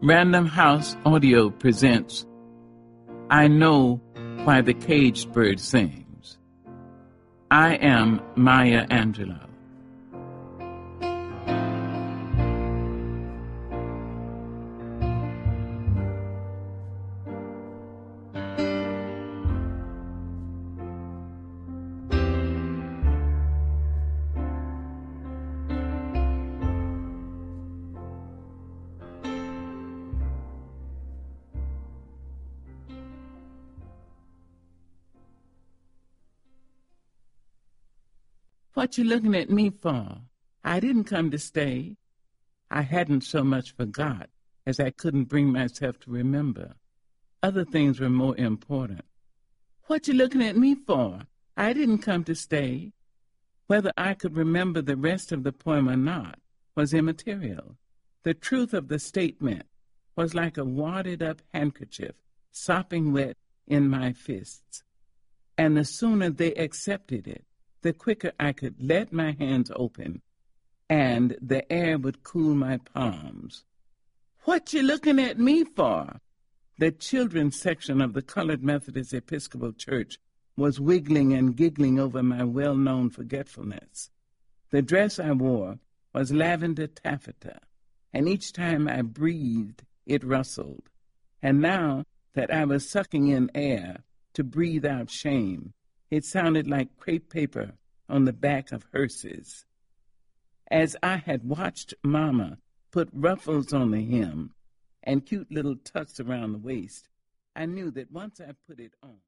Random House Audio presents I Know Why the Caged Bird Sings. I am Maya Angelou. What you looking at me for? I didn't come to stay. I hadn't so much forgot as I couldn't bring myself to remember. Other things were more important. What you looking at me for? I didn't come to stay. Whether I could remember the rest of the poem or not was immaterial. The truth of the statement was like a wadded-up handkerchief sopping wet in my fists. And the sooner they accepted it, the quicker I could let my hands open, and the air would cool my palms. What you looking at me for? The children's section of the Colored Methodist Episcopal Church was wiggling and giggling over my well-known forgetfulness. The dress I wore was lavender taffeta, and each time I breathed, it rustled. And now that I was sucking in air to breathe out shame, it sounded like crepe paper on the back of hearses. As I had watched Mama put ruffles on the hem and cute little tucks around the waist, I knew that once I put it on,